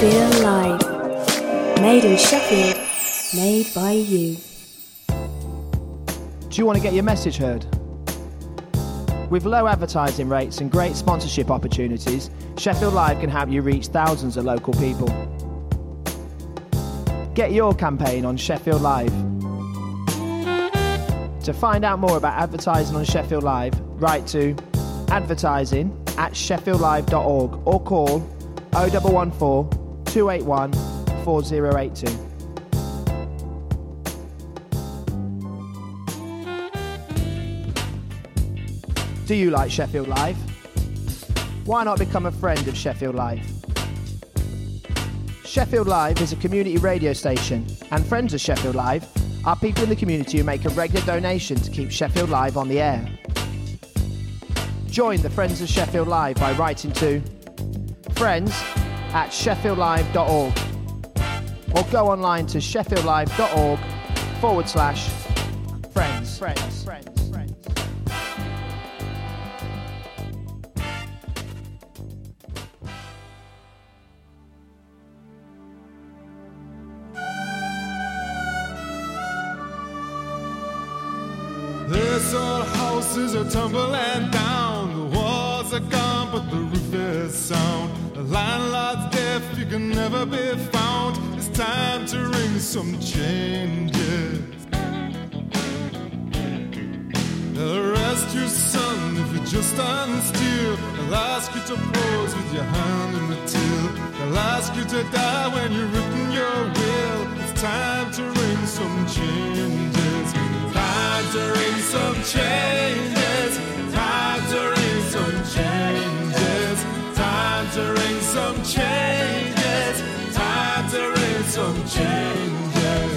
Sheffield Live. Made in Sheffield, made by you. Do you want to get your message heard? With low advertising rates and great sponsorship opportunities, Sheffield Live can help you reach thousands of local people. Get your campaign on Sheffield Live. To find out more about advertising on Sheffield Live, write to advertising@sheffieldlive.org or call 0114 281 4082. Do you like Sheffield Live? Why not become a friend of Sheffield Live? Sheffield Live is a community radio station, and friends of Sheffield Live are people in the community who make a regular donation to keep Sheffield Live on the air. Join the Friends of Sheffield Live by writing to friends@sheffieldlive.org or go online to sheffieldlive.org/friends. This old house is a tumbling down. The walls are gone, but the roof is sound. The landlord's deaf, you can never be found. It's time to ring some changes. They'll arrest you, son, if you just stand still. They'll ask you to pose with your hand in the till. They'll ask you to die when you've written your will. It's time to ring some changes. Time to ring some changes. Time to ring some changes. Time to ring some changes. Time to ring some changes.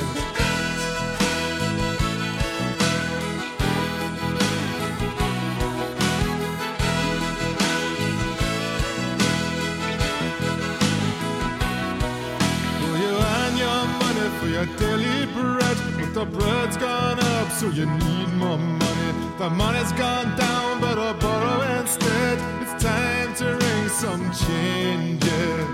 Well, you earn your money for your daily bread, but the bread's gone up, so you need more money. The money's gone down, but I'll borrow instead. It's time to ring some changes.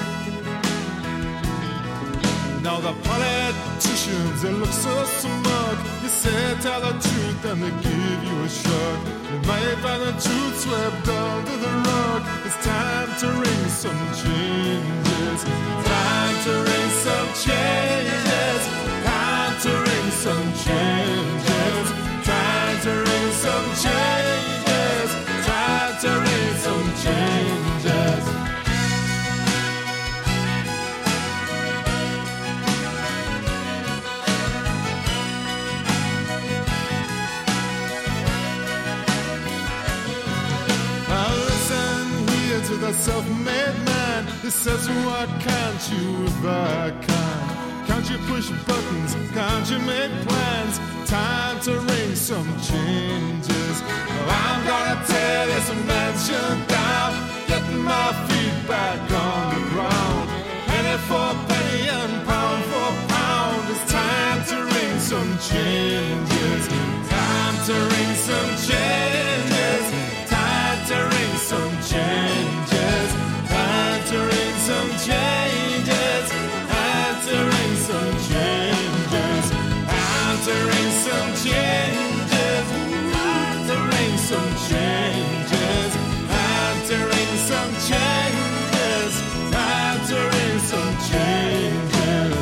Now the politicians, they look so smug. You say tell the truth and they give you a shrug. You might find the truth swept under the rug. It's time to ring some changes. Time to ring some changes. Time to ring some changes. Time to ring some changes. Time to ring some changes. Now listen here to the self-made man. He says, why can't you if I can? Can't you push buttons? Can't you make plans? Time to ring some changes. Oh, I'm gonna tear this mansion down, getting my feet back on the ground. Penny for penny and pound for pound. It's time to ring some changes. Time to ring some changes. Time to ring some changes. Time to ring some changes. Time to ring some changes. Time to ring some changes. Time to ring some changes. Time to ring some changes. Time to ring some changes.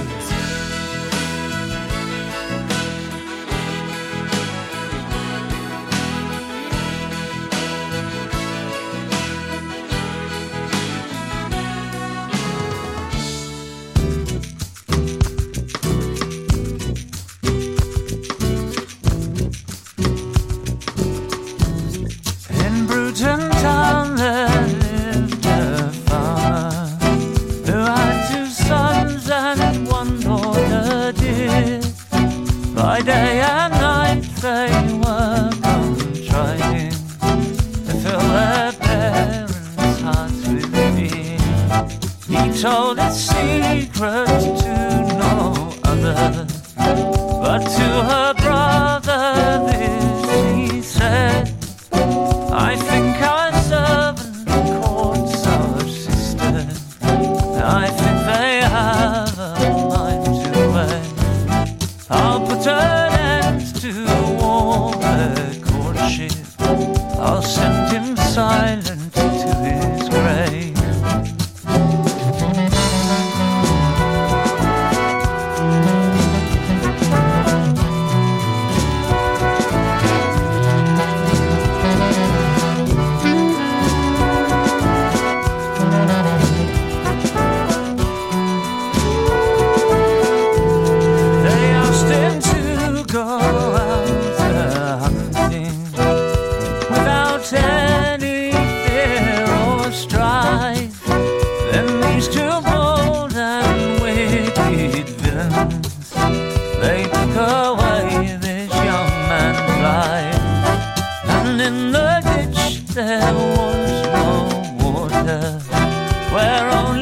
In Bruton town there lived a farmer who had 2 sons and 1 daughter dear. By day and night they were trying to fill their parents' hearts with fear. He told his secret to no other, but to her brother this he said, I think our servant courts our sister. I think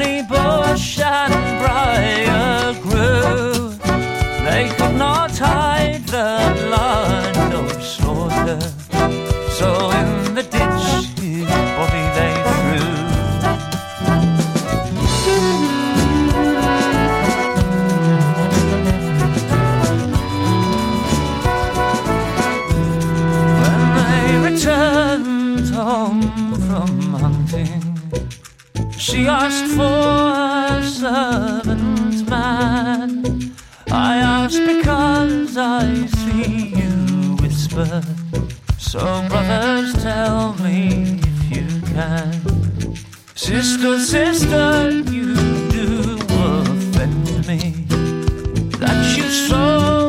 lonely bush and briar grew. They could not hide the blood of slaughter, so in the ditch his body they threw. When they returned home from hunting, she asked for a servant man. I asked because I see you whisper. So brothers, tell me if you can. Sister, sister, you do offend me, that you so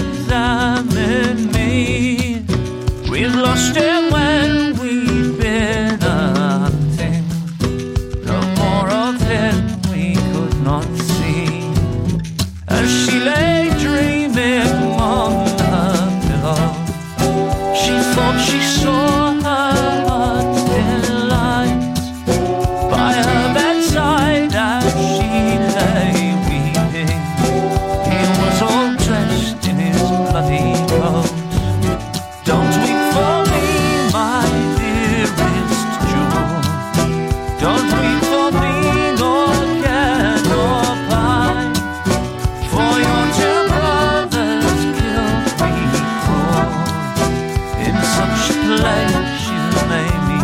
examine me. We've lost him when we've been hunting. No more of him we could not see. As she lay dreaming on her pillow, she thought she saw her heart's delight by her bedside as she lay weeping. He was all dressed in his bloody coat. Don't weep for me, my dearest jewel. Don't weep for me, nor care nor pine, for your two brothers killed me cruel. In such a place you made me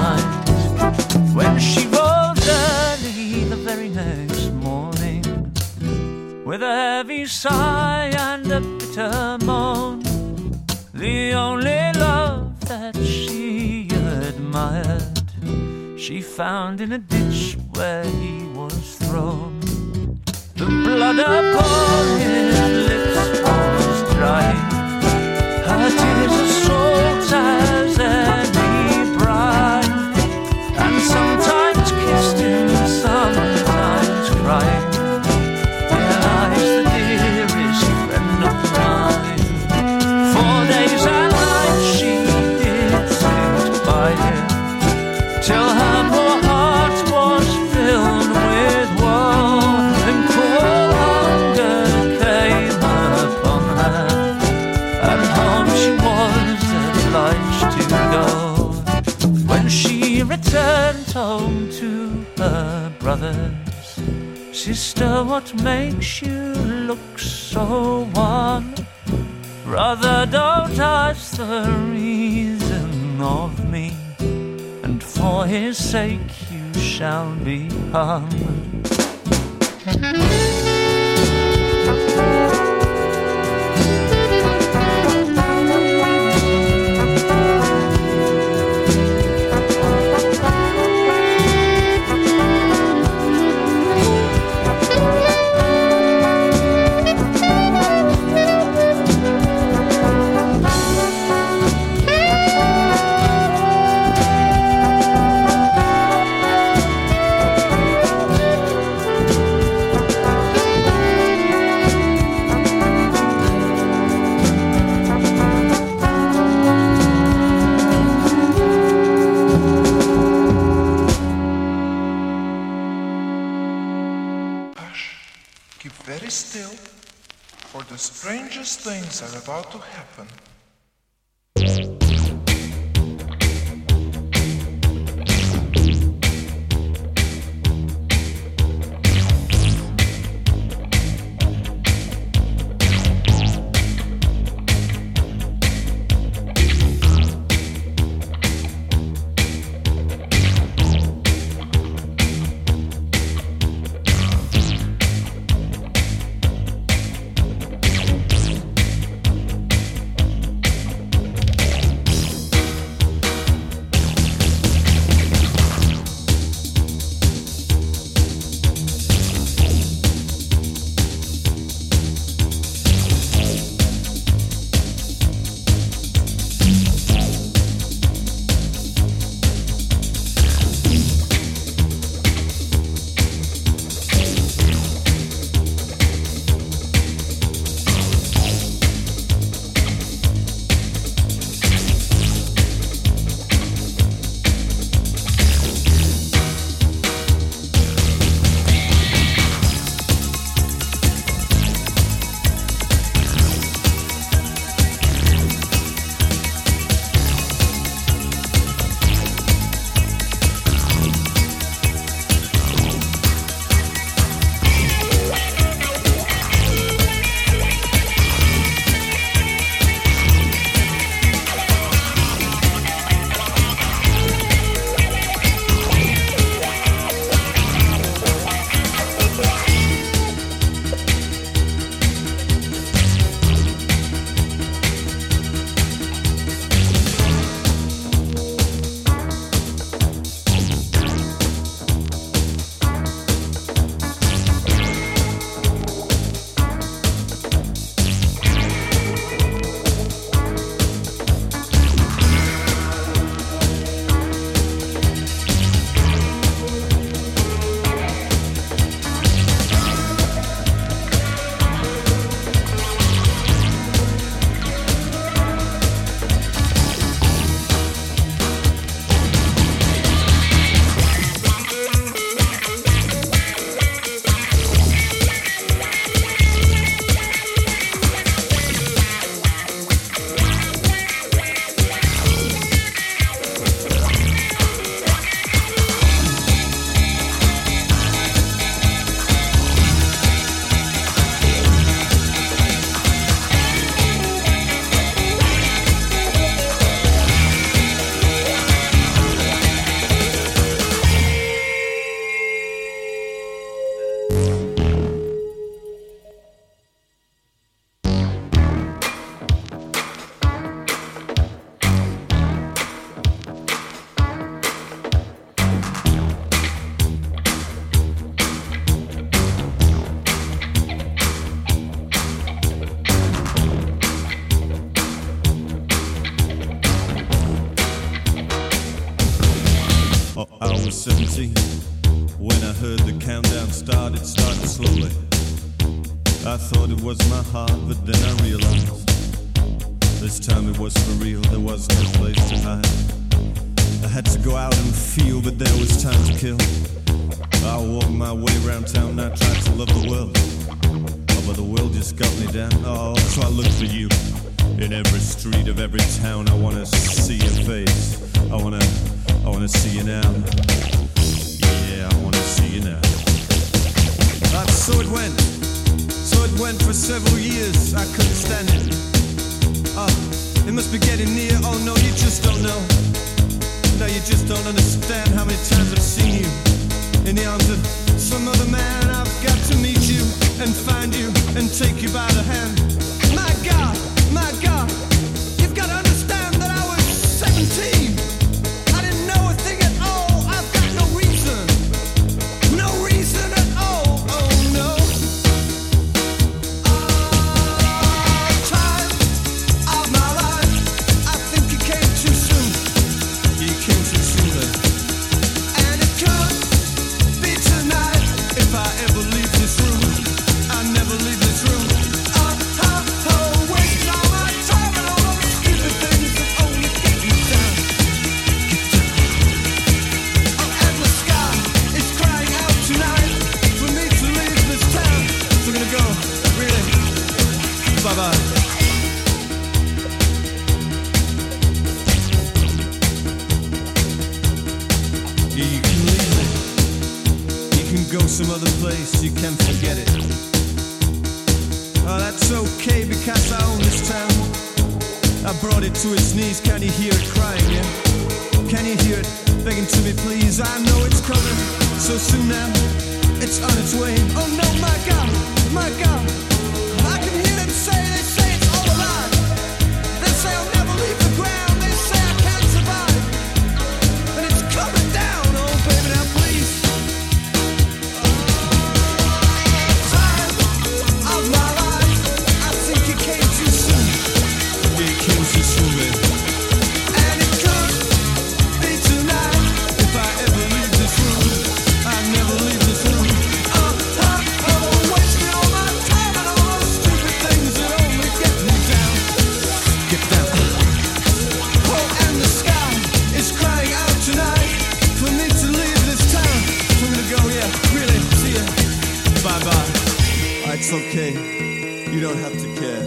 find. When she rose early the very next morning, with a heavy sigh and a bitter moan, the only love that she admired, she found in a ditch where he was thrown. The blood upon his lips was dry. Her tears as salt as any brine, and sometimes kissed him, sometimes cried. Here lies the dearest friend of mine. 4 days and nights she did sit by him, till her poor heart was filled with woe, and cruel hunger came upon her, and home she was obliged to go. When she returned home to her brothers, sister, what makes you look so wan? Brother, don't ask the reason of me, and for his sake you shall be hung. Keep very still, for the strangest things are about to happen. 17 when I heard the countdown start. It started slowly. I thought it was my heart, but then I realized this time it was for real. There was no place to hide. I had to go out and feel, but there was time to kill. I walked my way around town. I tried to love the world, but the world just got me down. Oh, so I look for you in every street of every town. I wanna see your face. I wanna see you now. Yeah, I wanna see you now. So it went. So it went for several years. I couldn't stand it. It must be getting near. Oh no, you just don't know. No, you just don't understand how many times I've seen you in the arms of some other man. I've got to meet you and find you and take you by the hand. My God, you've got to understand that I was 17. I didn't know a thing at all. I've got no reason at all. Oh no. Time of my life, I think it came too soon. It came too soon, and it could be tonight if I ever leave this room. I never leave this room. Wasting all my time and all those stupid things that only get me down. Oh, and the sky is crying out tonight for me to leave this town. So I'm gonna go, really. Bye-bye. Yeah, you can leave me. You can go some other place. You can forget it. Oh, that's okay because I own this town. I brought it to its knees. Can you hear it crying, yeah? Can you hear it begging to me, please? I know it's coming so soon now. It's on its way. Oh no, my God. I can hear them say, they say it's all a lie. They say I'll never leave the ground. They say I can't survive. And it's coming down. Oh baby, now please. Time of my life, I think it came too soon. It came too soon, man. And it could be tonight if I ever leave this room. I never leave this room. Wasting all my time and all those stupid things that only get me down. Get down. Oh, and the sky is crying out tonight for me to leave this town. So I'm gonna go, yeah, really, see ya. Bye-bye. It's okay. You don't have to care.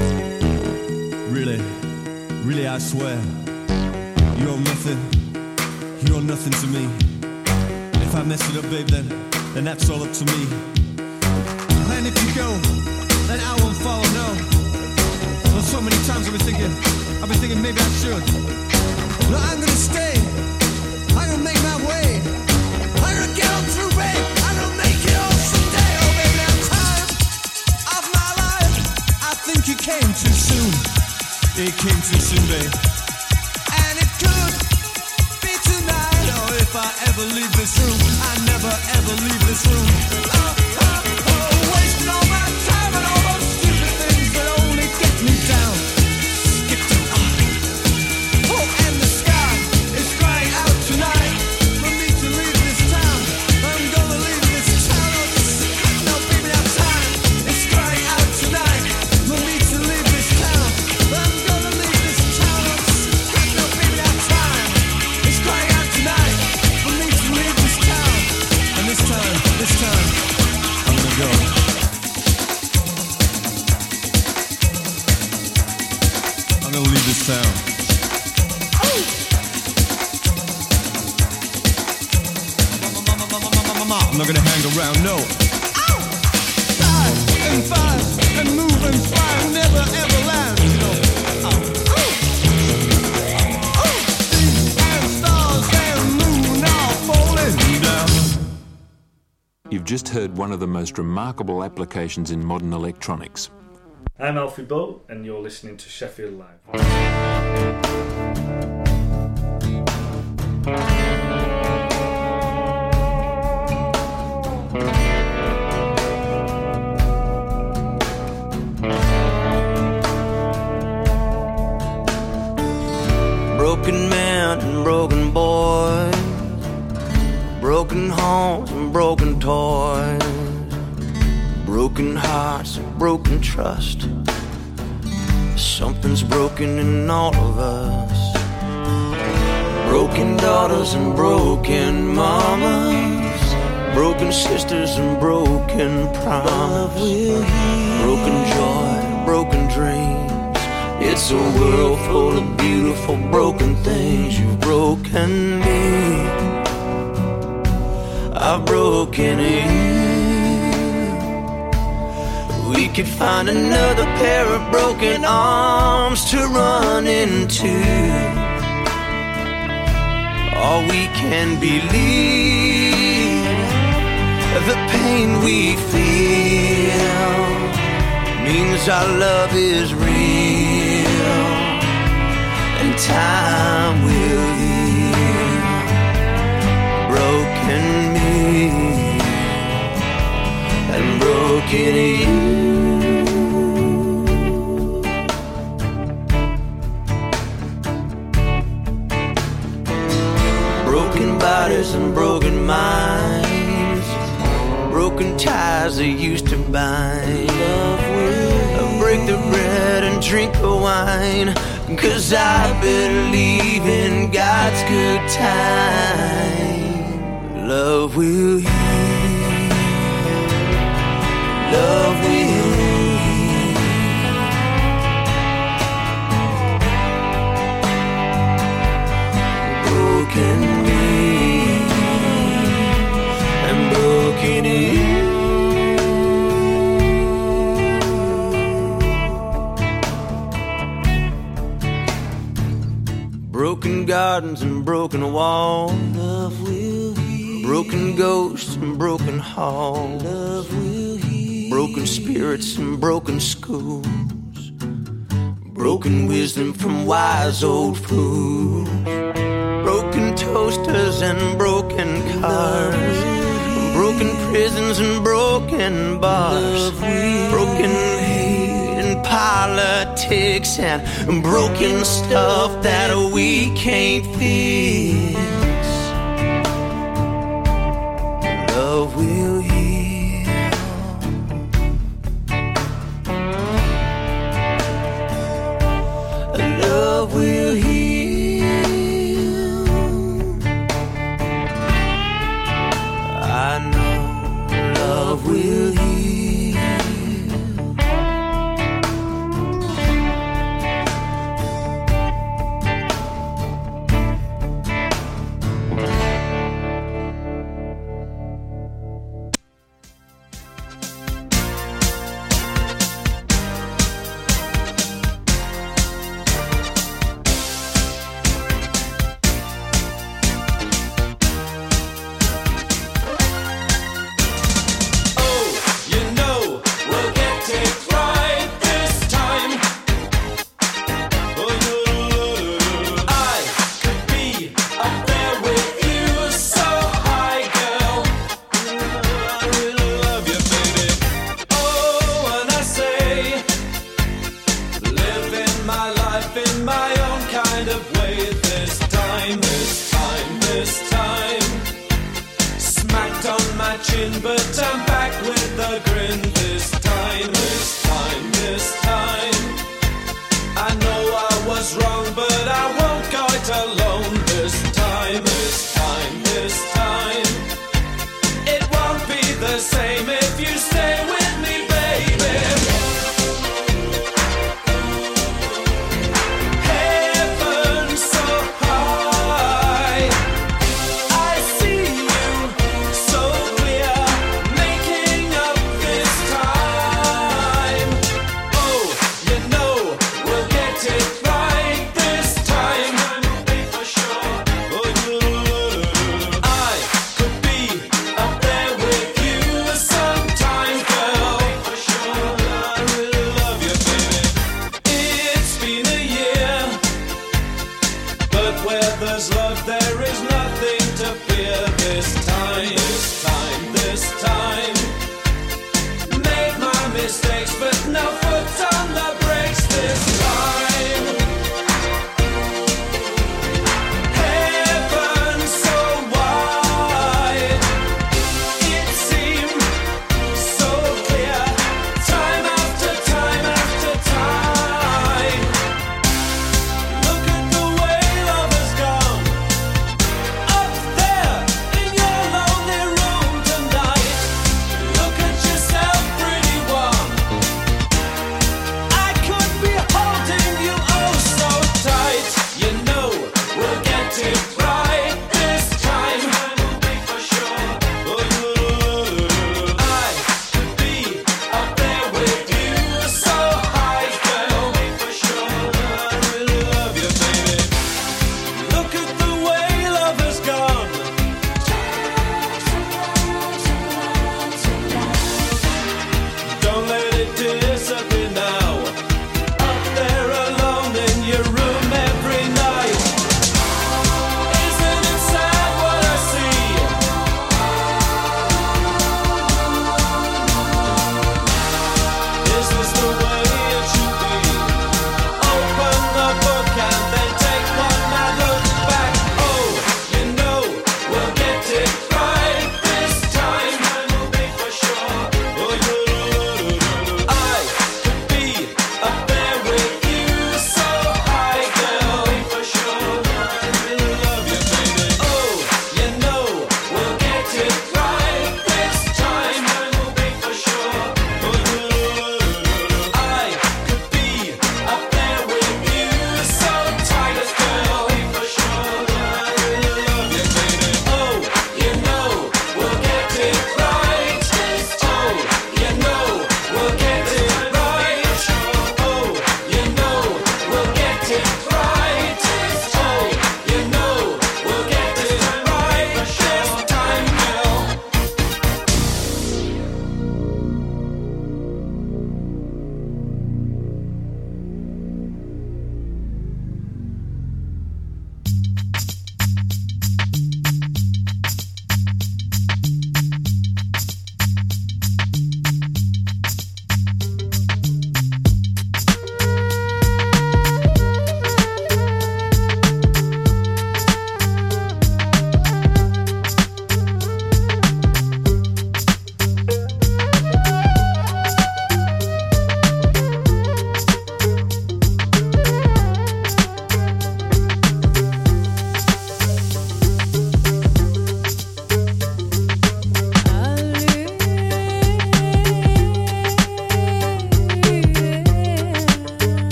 Really, I swear. You're nothing to me. If I mess it up, babe, then that's all up to me. And if you go, then I won't follow, no. Well, so many times I've been thinking maybe I should. No, I'm gonna stay. I'm gonna make my way. I'm gonna get on through, babe. I'm gonna make it all someday. Oh, baby, now time of my life, I think it came too soon. It came too soon, babe. And it could be tonight. Oh, if I ever leave this room, I never ever leave this room. Wasting all my time and all those stupid things that only get me down. Get down. Oh, and the sky is crying out tonight for me to leave this town. I'm gonna leave this town. No, baby, now time is crying out tonight for me to leave this town. I'm gonna leave this town. No, baby, now time is crying out tonight for me to leave this town. And this time, I'm gonna go. I'm gonna leave this town. I'm not gonna hang around, no. Die and fast and move and fly and never ever land, you know. And stars and moon are falling down. You've just heard one of the most remarkable applications in modern electronics. I'm Alfie Bull, and you're listening to Sheffield Live. Broken man and broken boy, broken homes and broken toys, broken hearts and broken trust. Something's broken in all of us. Broken daughters and broken mamas, broken sisters and broken promise, broken joy, broken dreams. It's a world full of beautiful broken things. You've broken me, I've broken you. We could find another pair of broken arms to run into, or we can believe the pain we feel means our love is real, and time will heal broken me and broken you. Broken bodies and broken minds, broken ties that used to bind. Break the bread and drink the wine, 'cause I believe in God's good time. Love will heal, love will heal. Broken me and broken you. Broken gardens and broken walls, love will heal. Broken ghosts and broken halls, love will heal. Broken spirits and broken schools, broken wisdom from wise old fools. Broken toasters and broken cars, broken prisons and broken bars, broken hate and politics and broken stuff that we can't fix. Love will heal. Love will heal. I know love will heal. This time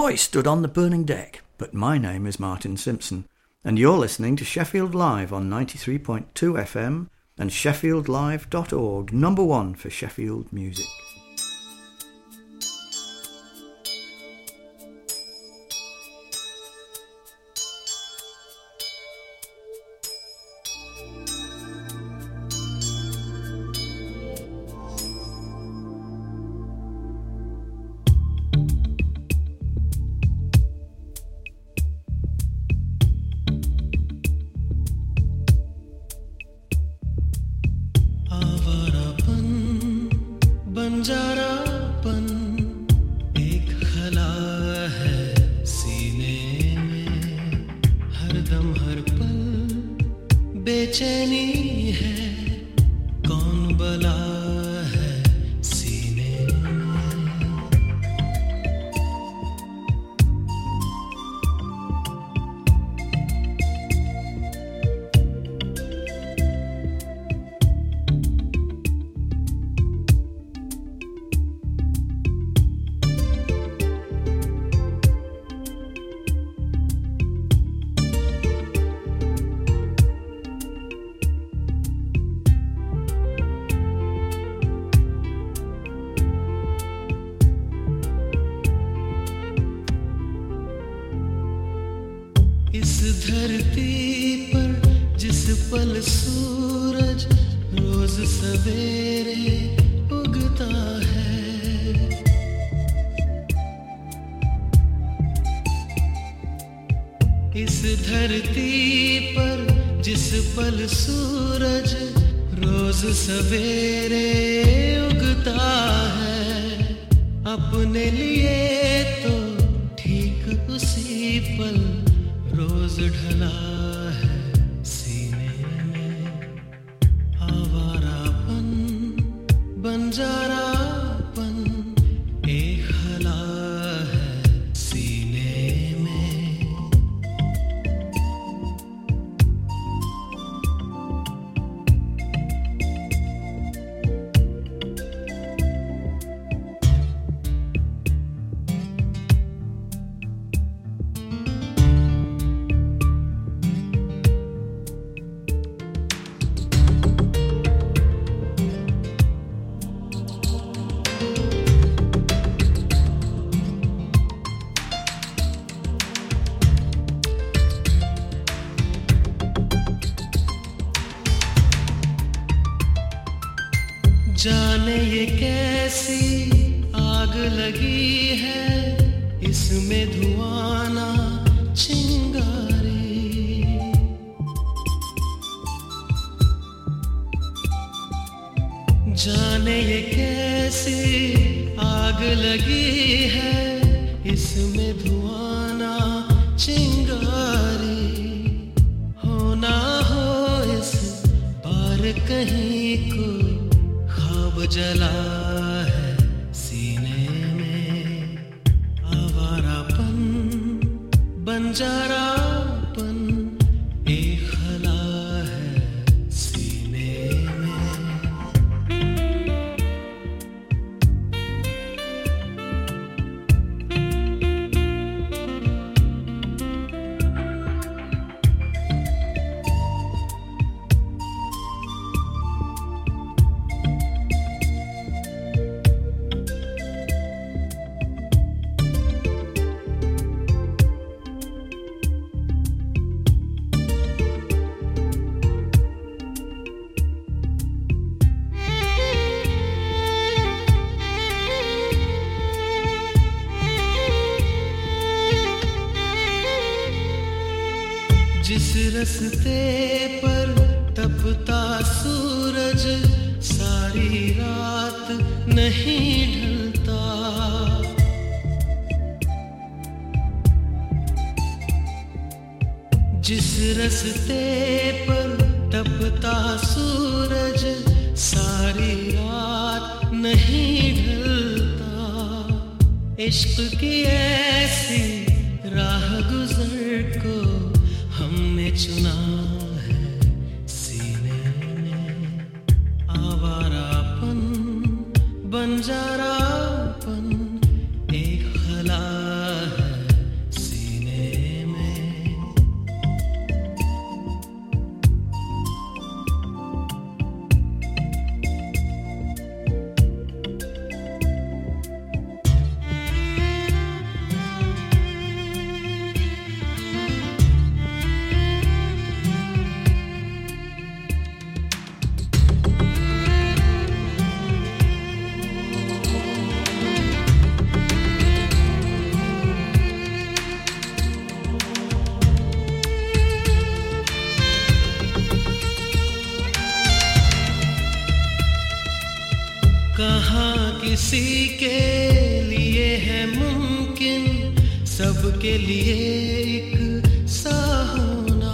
voice stood on the burning deck, but my name is Martin Simpson, and you're listening to Sheffield Live on 93.2 FM and sheffieldlive.org, number one for Sheffield music. जाने ये कैसी आग लगी है, इसमें धुआं ना चिंगारी। जाने ये कैसी आग लगी है, इसमें धुआं ना चिंगारी। हो ना हो इस बार कहीं को जला है सीने में, आवारापन बंजारापन एक खला है सीने में। जिस रस्ते पर तपता सूरज सारी रात नहीं ढलता, जिस रस्ते पर तपता सूरज सारी रात नहीं ढलता। इश्क की ऐसी राह गुजर को हमने चुना है सीने में, आवारापन बंजारापन एक खला है किसी के लिए है मुमकिन सबके लिए एक सा होना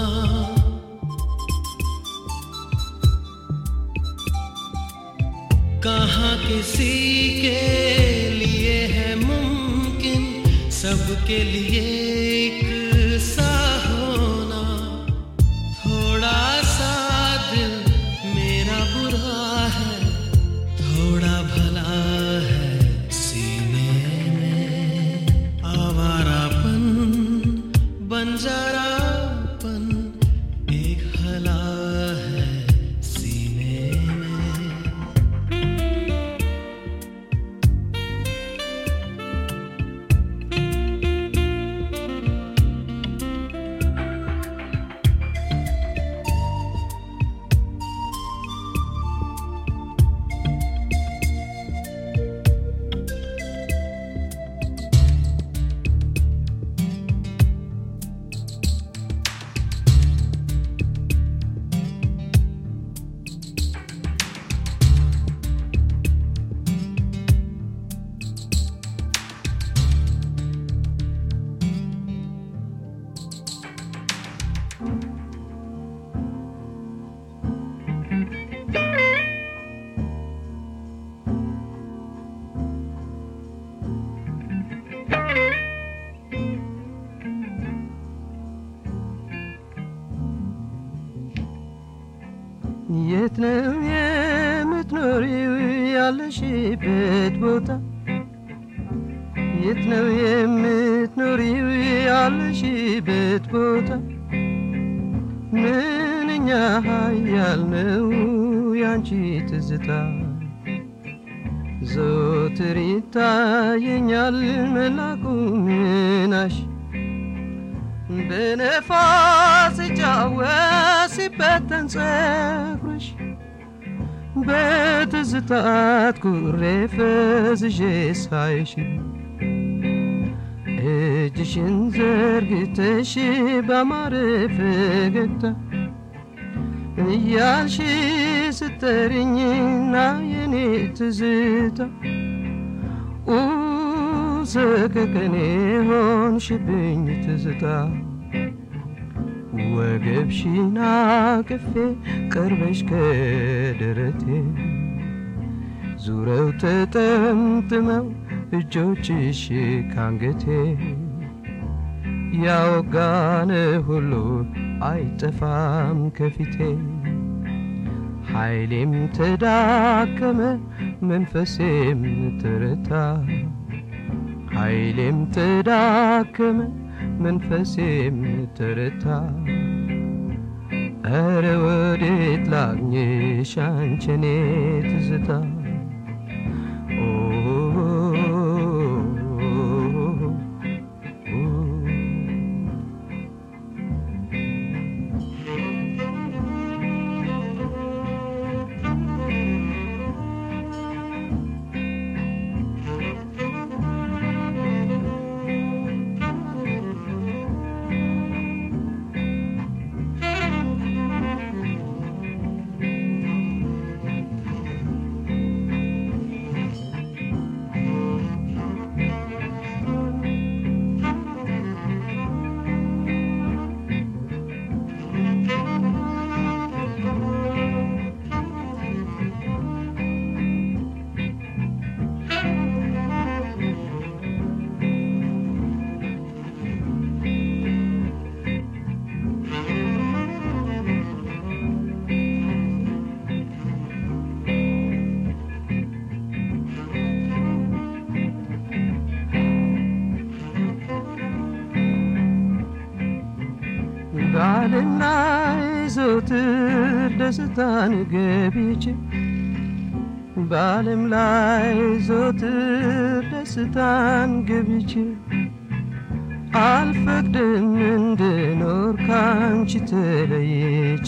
कहाँ किसी के लिए है मुमकिन सबके लिए एक सा होना थोड़ा सा दिल मेरा बुरा है थोड़ा भला है सीने में आवारापन बंजारापन एक हला है सीने में የት ነው የምትኖሪው ያለሽበት ቦታ የት ነው የምትኖሪው ያለሽበት ቦታ ምንኛ ኃያል ነው ያንቺ ትዝታ ዘወትር ይታየኛል መላኩ ምናሽ በነፋስ ሲጫወት ሲበተን ፀጉርሽ በትዝታት ኩሬ ፈዝዤ ሳይሽ እጅሽን ዘርግተሽ ባማረ ፈገግታ እያልሽ ስትጠሪኝና የኔ ትዝታ ሰከከኔ ሆንሽብኝ ትዝታ ወገብሽን አቅፌ ቀርበሽ ከደረቴ ዙረው ተጠምጥመው እጆችሽ ካንገቴ ያወጋነ ሁሉ አይጠፋም ከፊቴ ኃይሌም ተዳከመ መንፈሴም ተረታ ኃይሌም ተዳከመ መንፈሴም ተረታ ኧረ ወዴት ላግኝሽ አንቺ የኔ ትዝታ ባልና ዘወትር ደስታን ገብቼ ባለም ላይ ዘወትር ደስታን ገብቼ አልፈቅድም እንድኖር ካንቺ ተለይቼ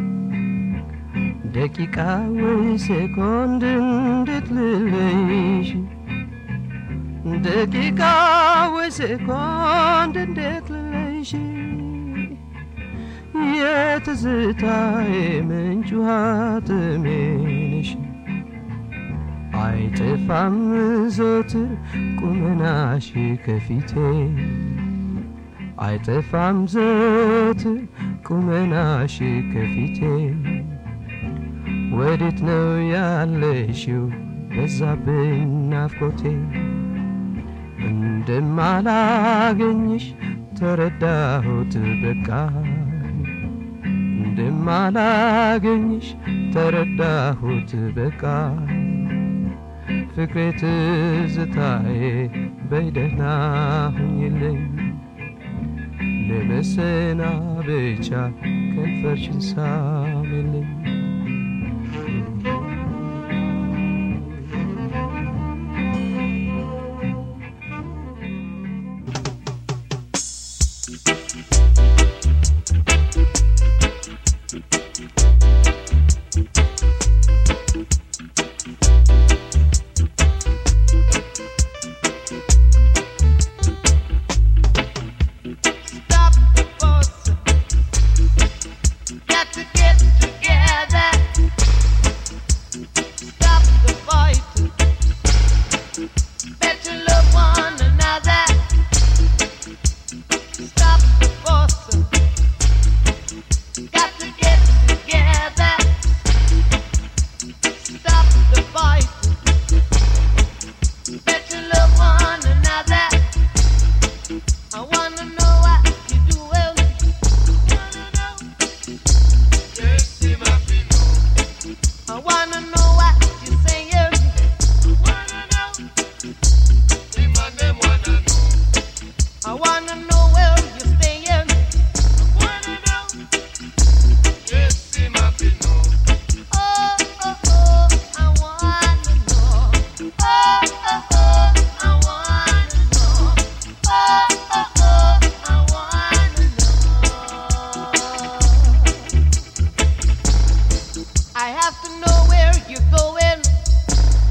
ደቂቃ ወይ ሴኮንድ እንዴት ልለይሽ ደቂቃ ወይ ሴኮንድ እንዴት ልለይሽ የትዝታዬ ምንጭ ውሃ ጥሜ ነሽ አይጠፋም ዘወትር ቁመናሽ ከፊቴ አይጠፋም ዘወትር ቁመናሽ ከፊቴ ወዴት ነው ያለሽው በዛብኝ ናፍቆቴ እንደማላገኝሽ ተረዳሁት በቃ እንደማላገኝሽ ተረዳሁት በቃ ፍቅሬ ትዝታዬ በይደህና ሁኝልኝ ለመሰናበቻ ከንፈርሽን ሳሚልኝ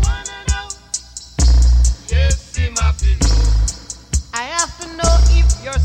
I have to know if you're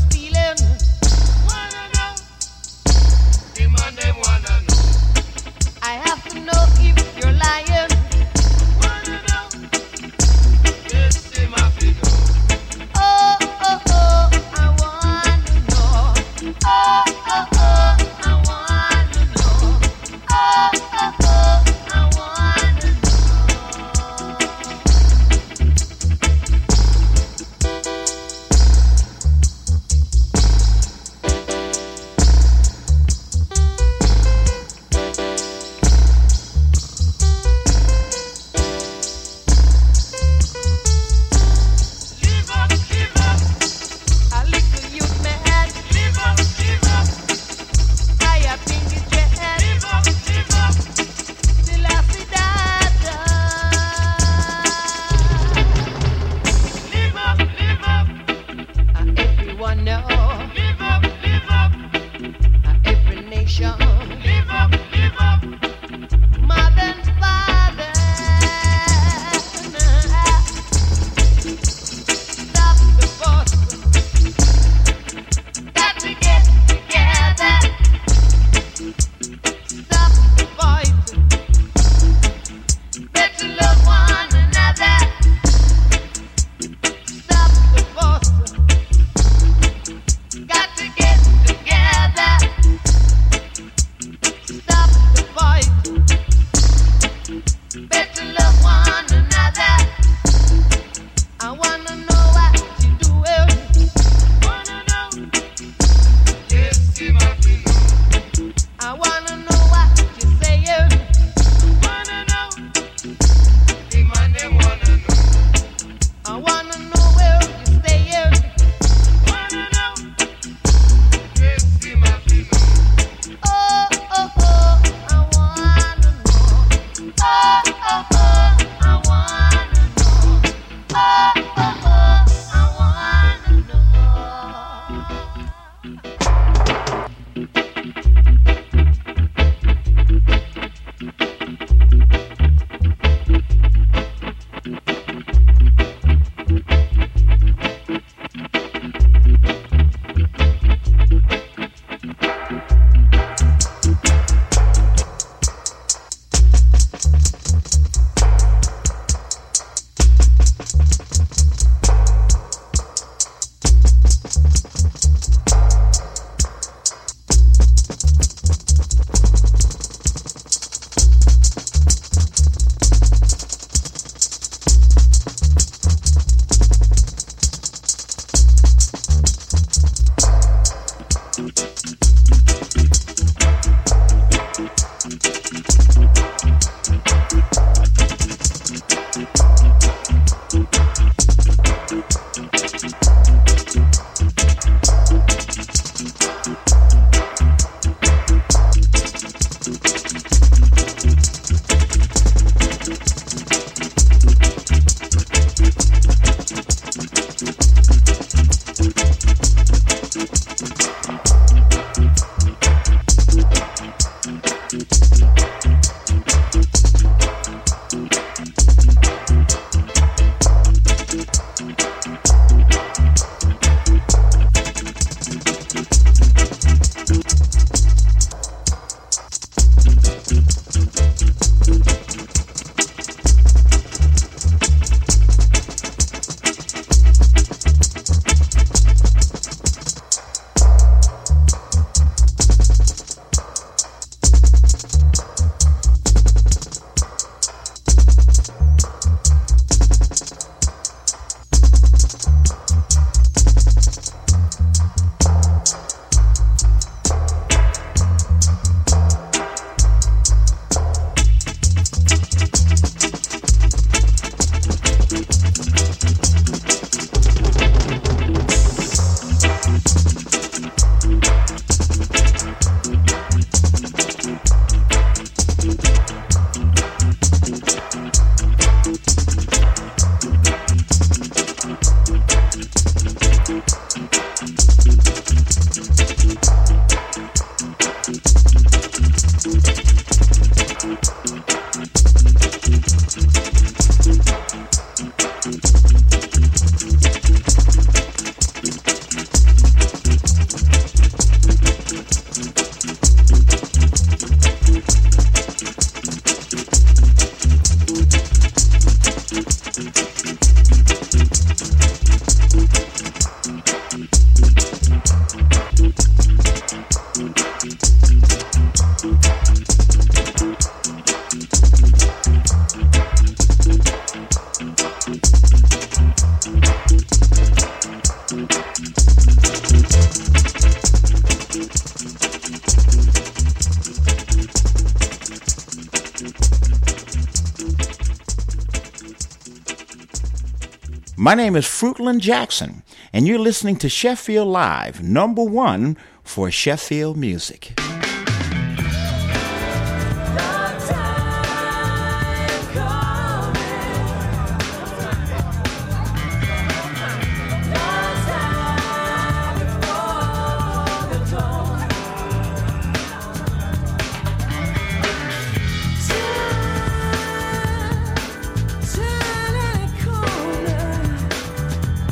My name is Fruitland Jackson, and you're listening to Sheffield Live, #1 for Sheffield music.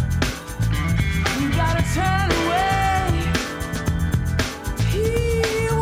Turn away. He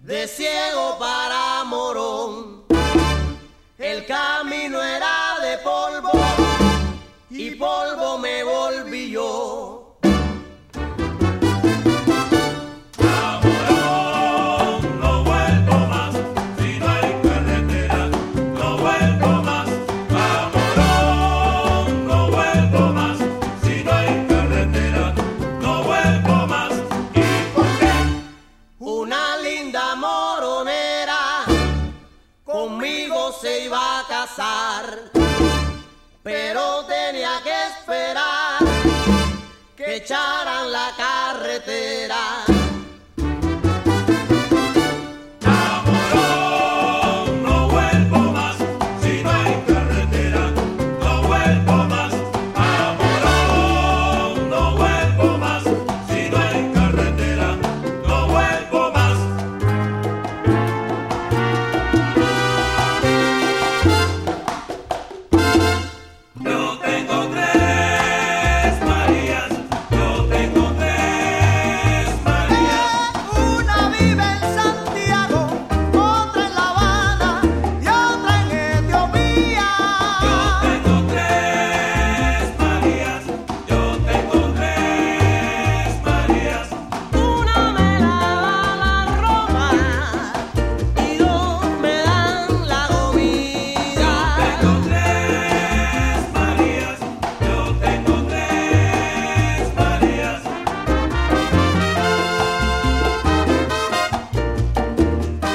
de ciego para morón. El camino era de polvo y polvo me volví yo. Se iba a casar, pero tenía que esperar que echaran la carretera.